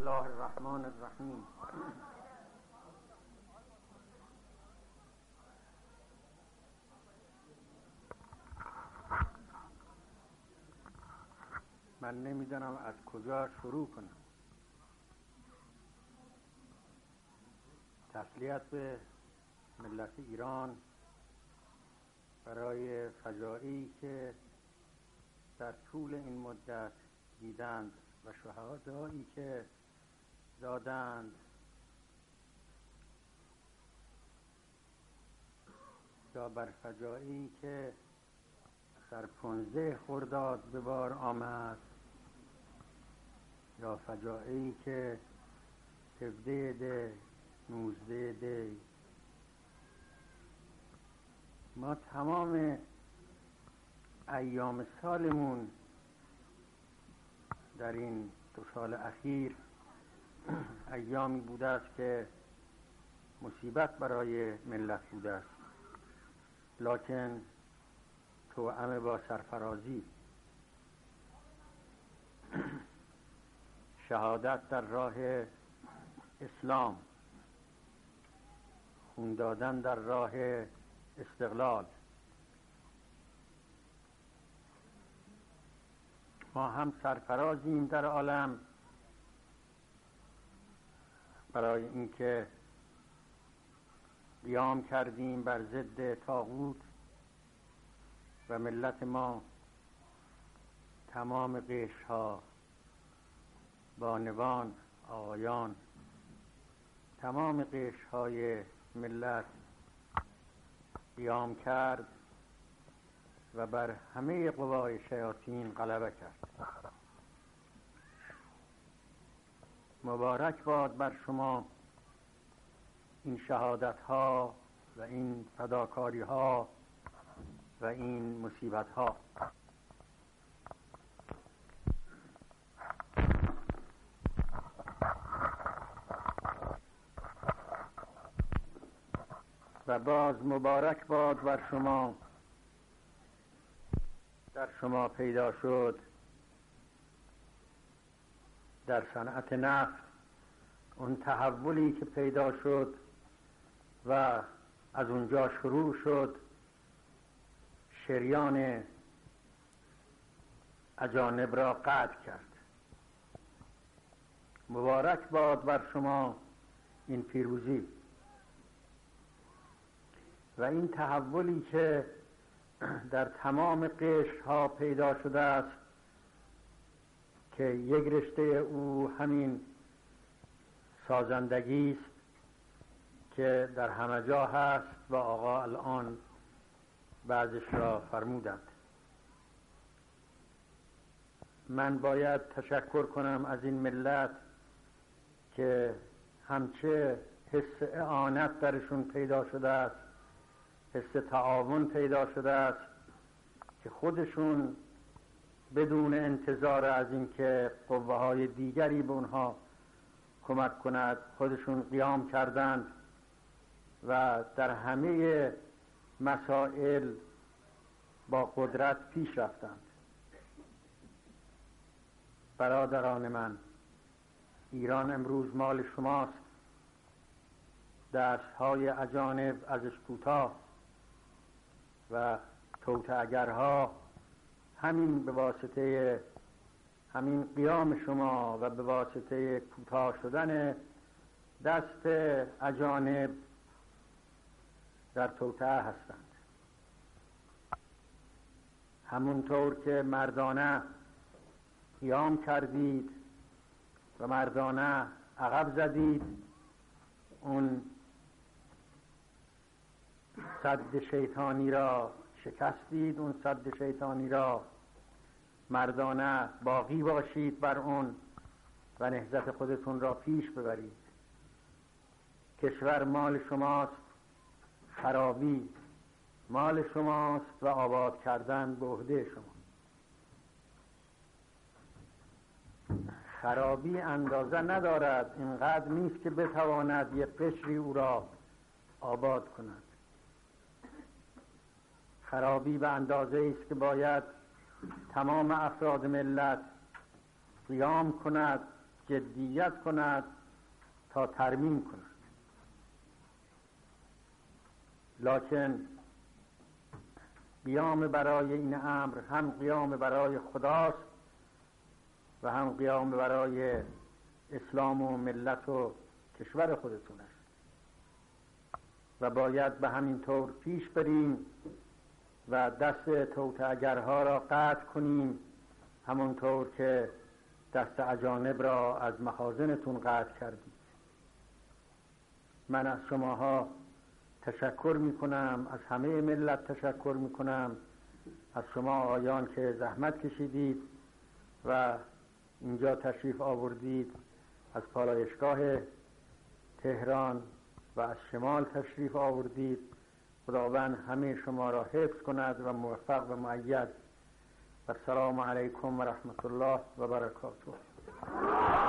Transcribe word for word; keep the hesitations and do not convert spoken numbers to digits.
الله الرحمن الرحیم. من نمیدونم از کجا شروع کنم. تسلیت به ملت ایران برای فجایعی که در طول این مدت دیدند و شهدایی که دادند یا بر فجایعی که در پانزده خرداد به بار آمد یا فجایعی که هفده دی نوزده دی. ما تمام ایام سالمون در این دو سال اخیر ایامی بوده است که مصیبت برای ملت بوده است، لکن توأم با سرفرازی. شهادت در راه اسلام، خون دادن در راه استقلال. ما هم سرفرازیم در عالم برای اینکه قیام کردیم بر ضد طاغوت و ملت ما تمام قشرها، بانوان، آقایان، تمام قشرهای ملت قیام کرد و بر همه قوای شیاطین غلبه کرد. مبارک باد بر شما این شهادت ها و این فداکاری ها و این مصیبت ها. و باز مبارک باد بر شما، در شما پیدا شد در صنعت نفت اون تحولی که پیدا شد و از اونجا شروع شد شریان اجانب را قطع کرد. مبارک باد بر شما این پیروزی و این تحولی که در تمام قشرها پیدا شده است که یک رشته او همین سازندگی است که در همه جا هست و آقا الان بعضش را فرمودند. من باید تشکر کنم از این ملت که همچه حس اعانت درشون پیدا شده است، حس تعاون پیدا شده است که خودشون بدون انتظار از اینکه قوه‌های دیگری به اونها کمک کند خودشون قیام کردند و در همه مسائل با قدرت پیش رفتند. برادران من، ایران امروز مال شماست. دستهای اجانب ازش کوتاه و توطئه‌گرها همین به واسطه همین قیام شما و به واسطه کوتاه شدن دست اجانب در توطئه هستند. همونطور که مردانه قیام کردید و مردانه عقب زدید، اون سد شیطانی را شکستید، اون سد شیطانی را مردانه باقی باشید بر اون و نهضت خودتون را پیش ببرید. کشور مال شماست، خرابی مال شماست و آباد کردن به عهده شما. خرابی اندازه ندارد، اینقدر نیست که بتواند یک قشری او را آباد کند. خرابی به اندازه است که باید تمام افراد ملت قیام کند جدیت کند تا ترمیم کند. لکن قیام برای این امر هم قیام برای خداست و هم قیام برای اسلام و ملت و کشور خودتون است و باید به همین طور پیش بریم و دست توطئه‌گرها را قطع کنیم، همونطور که دست اجانب را از مخازنتون قطع کردید. من از شماها تشکر میکنم، از همه ملت تشکر میکنم، از شما آیان که زحمت کشیدید و اینجا تشریف آوردید، از پالایشگاه تهران و از شمال تشریف آوردید. خداوند همه شما را حفظ کند و موفق و مؤید. و السلام علیکم و رحمت الله و برکاته.